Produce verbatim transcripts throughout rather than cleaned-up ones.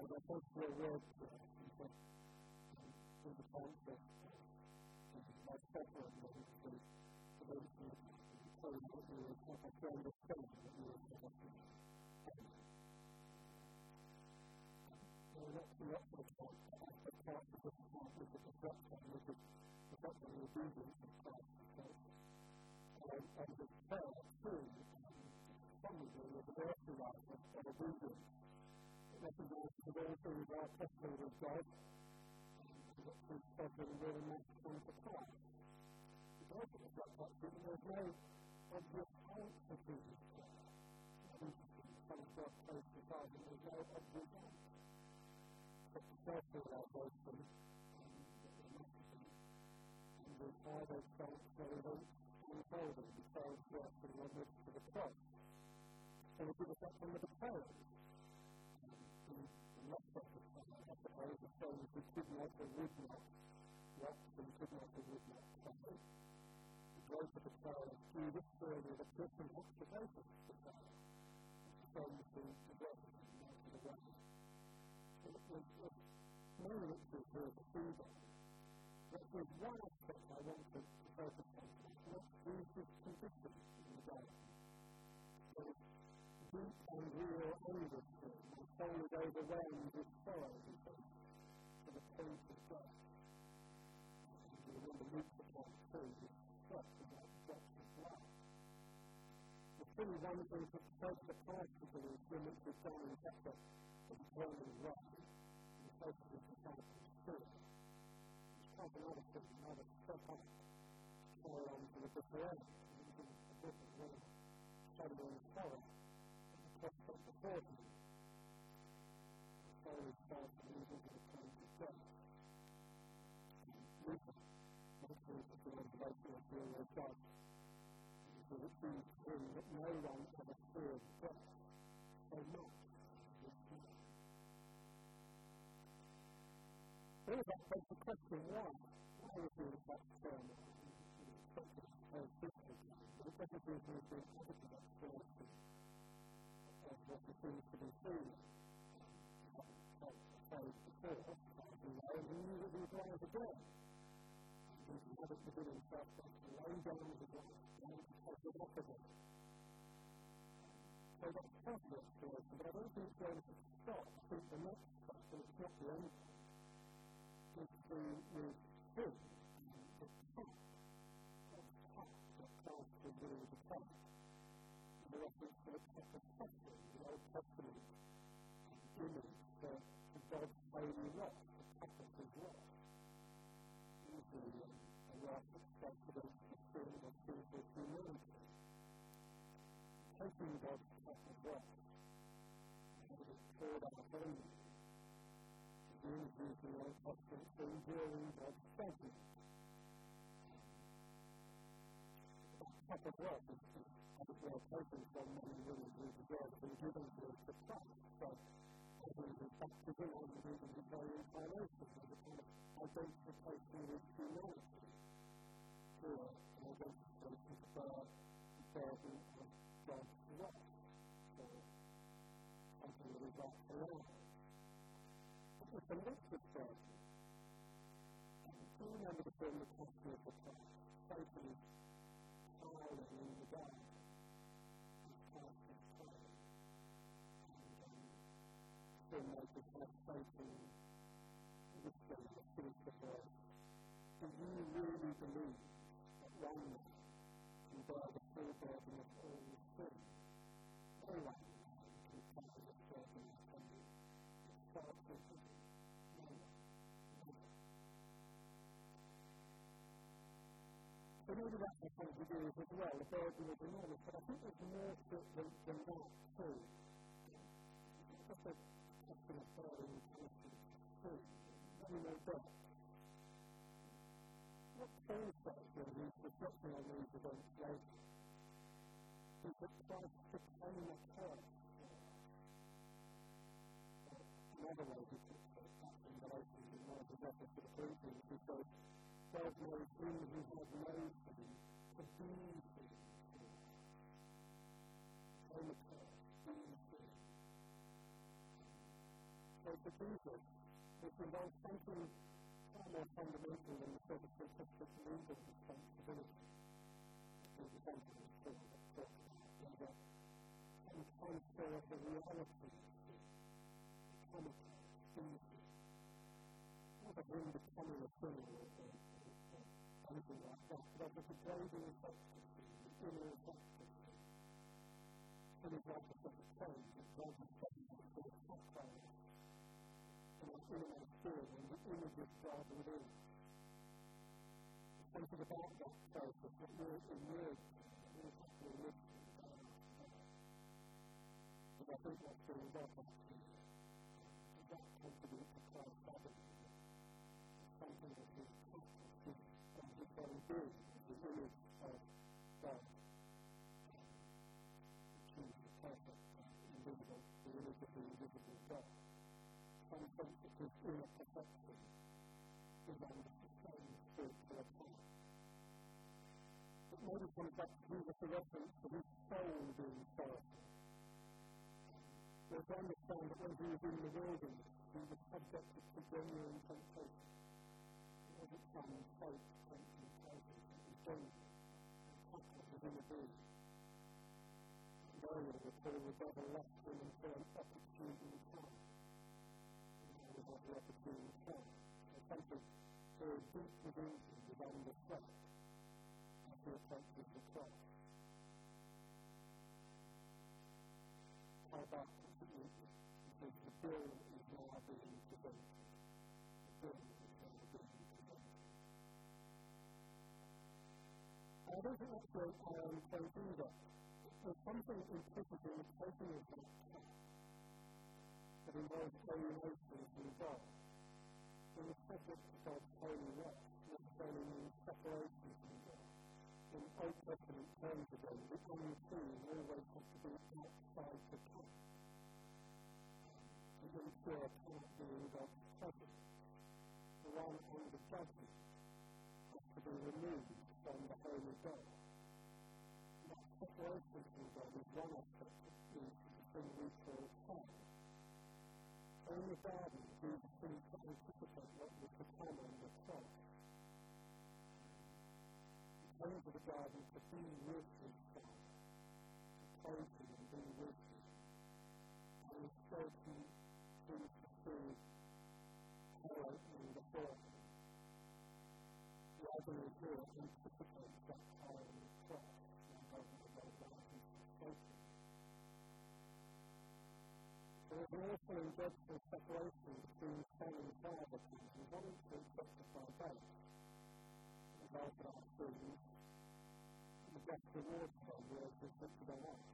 and I think your word to us, and so, in the concept of my suffering, that is the prevention of the pain that you would have to understand that you would have to pain. And that's the opposite part, the part of this part is the disruption, which is disrupting the obedience of Christ. And, and the prayer, too, probably with the earthly life of obedience, it recognizes that all things are possible with God, and that His sovereign will must come to pass. Because of the fact that there's no obvious answer to this prayer. It's interesting, some of God prays to God, and there's no obvious answer. But the first realization that there must be, and the Father thanks for events unfolding, the Father's work in the midst of the cross. And we do the fact from the betrayal. In the next chapter, I suppose, the saying is we could not or would not watch and could not or would not pray. The greater betrayal of Judas during the Christian observation of betrayal. It's the same as the desertion of the way. So there's many riches here to see that. But there's one aspect I want to focus on, and that's Jesus' condition in the garden. So deep and real anger to him, and soul is overwhelmed with sorrow because for the taste of death. And you remember Luke chapter two, is stressed about the depth of blood. The thing one thing to take the particle is when it was done in such a determined way, and the focus is the kind of spirit. It's quite another thing, another step up, to carry on to the different end, and it's a different way of studying sorrow. Prospect before him. The soul is fast to move into the place of death. Luther, mentioning the revelation of the will of God, because it seems to him that no one ever feared death so much as this man. All of that begs the question, why? Why was he in such turmoil? He was expecting to tell history, but it doesn't seem to have been adequate explanation of what he seems to be feeling. So, before, as you know, he knew that he was lying to death. And he had it within himself to lay down his life and to take it off again. So that's part of the explanation, but I don't think it's going to stop. I think the next step, and it's not the end, is to do with him, the path, God's path that Christ was willing to take. The reference to the path of suffering, the Old Testament image for God's holy wrath, the path of his wrath. Usually a wrath that strikes against the sin or sinful humanity. Taking God's path of wrath, having it poured out on you, is used in the Old Testament for enduring God's judgment. That path of wrath is obviously are taken from many women who deserve to be given to us for Christ. So, as in his baptism, as in his very incarnation, as a kind of identification with humanity, through an identification to bear the burden of God's wrath. So, something that is like the Lamb. But with the liquid burden, do you remember the film The Passion of the Christ? Satan is howling in the dark. Filmmakers have Satan whispering or sinister voice. Do you really believe that one man can bear the full burden of all sin? No one can carry the burden of sin. It starts with him. No one. No one. So maybe that's the thing to do as well. The burden is enormous, but I think there's more to it than, than that too. It's just a question of bearing and punishment too. Many more depth. What Paul says when he's reflecting on these events later is that Christ became a curse. Another way he puts it, that's in relation to one of his letters to the Corinthians, he says, God made him who had no sin to be sin. Became a curse, being sin. So for Jesus, which involves something far more fundamental than the sort of simplistic legal responsibility that the example is talking about. There's a some transfer of the reality to becoming a not of him becoming a sinner or anything like that, but of a degrading effect of the inner effect of sin. Sin is like a sort of change that God has taken to sort of background in our innermost being and the image of God within. There's something about that process that we're immersed in, that we're happily living in our life. And I think that's the result of it. Does that contribute to Christ's body? It's something that is practiced as his own being, the image of God. Which is the perfect, invisible, the image of the invisible God. Some sense that this inner perfection is under sustained spiritual attack. It maybe comes back to Jesus' reference to his soul being sorrowful. We're to understand that when he was in the wilderness, he was subjected to genuine temptation. It wasn't some fake temptation, it was genuine. And Satan was in the being. And earlier, we're told the devil left him until an opportune time. Of the opportunity time. So something very deep within him was under threat as he approaches the cross. How about completely? Because the bill is now being presented. The bill is now being presented. I don't think that's where I am saying either. There's something implicit in the taking of that path that involves alienation from God. In the subject of God's holy wrath, necessarily means separation from God. In Old Testament terms again, the unclean always has to be outside the camp. The impure cannot be in God's presence. The one under judgment has to be removed from the holy God. And that separation from God is one aspect of the thing we call sin. In the garden, Jesus seems to anticipate what was to come on the cross. He came to the garden to be with his Father, to praise him and be with him. And instead he seems to see hell opening before him. The agony here anticipates that time on the cross, when God will go down his frustration. There is an awful and dreadful separation between Son and Father things, and one is to accepted by both. The result of our sins, and the just reward of our words is inflicted on us.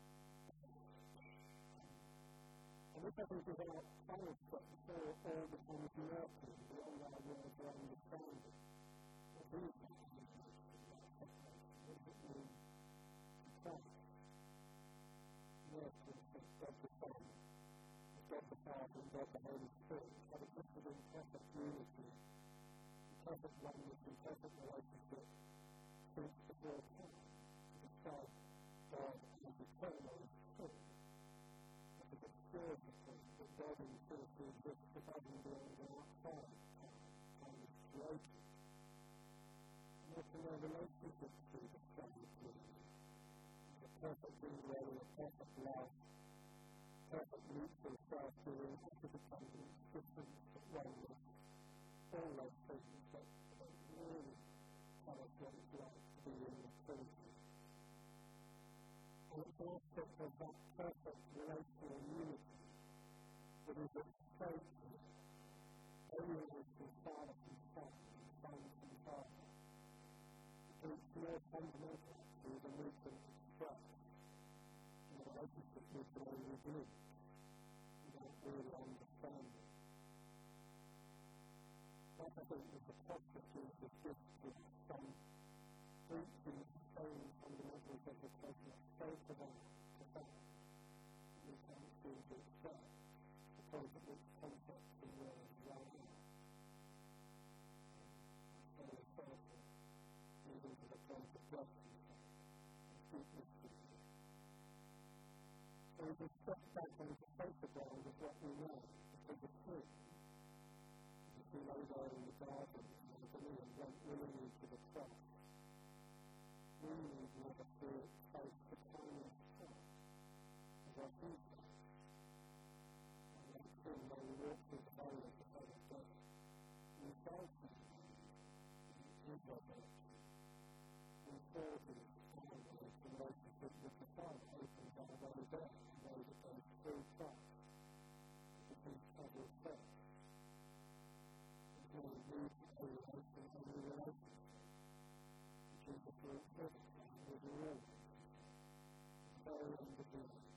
And this, I think, is our final step before all becomes murky beyond our words or understanding. What is that separation? What does it mean to Christ? Murky is God the Son. God the Father and God the Holy Spirit have existed in perfect unity, in perfect oneness, in perfect relationship since before time. To describe God as eternal and true, as a obscure thing that God in Trinity exists above and beyond and outside time. Time is created. And also their relationship to the Son is true. A perfect indwelling, a perfect love, perfect mutual self-giving, interdependence, difference, oneness, all those things that really tell us what it's like to be in the Trinity. And it's an aspect of that perfect relational unity that is at stake here, alienated from Father from Son, and Son from Father. And it's more fundamental to than we can express. The relationship we can only do. We don't really understand it. That, I think, is the prosperity of the gift of some preaching the same fundamentals of the cosmos, so profound, profound, that we can't seem to express the point at which concepts and words run out. And so authority, even to the point of judgment and deep mystery. So we can step back onto the ground of what we know, the of the tree. As we lay there in the garden and the balloon went willingly to the cross, we need never to face the tiny part of our future. And that thing when we walk through the valley of the shadow of death, we face it in resurrection. We fall to the final relationship with the Father opens our way there to know that there is still trust. Because trouble first. Until we move to a relation and a relationship. Jesus will accept us with a relationship. Very individual.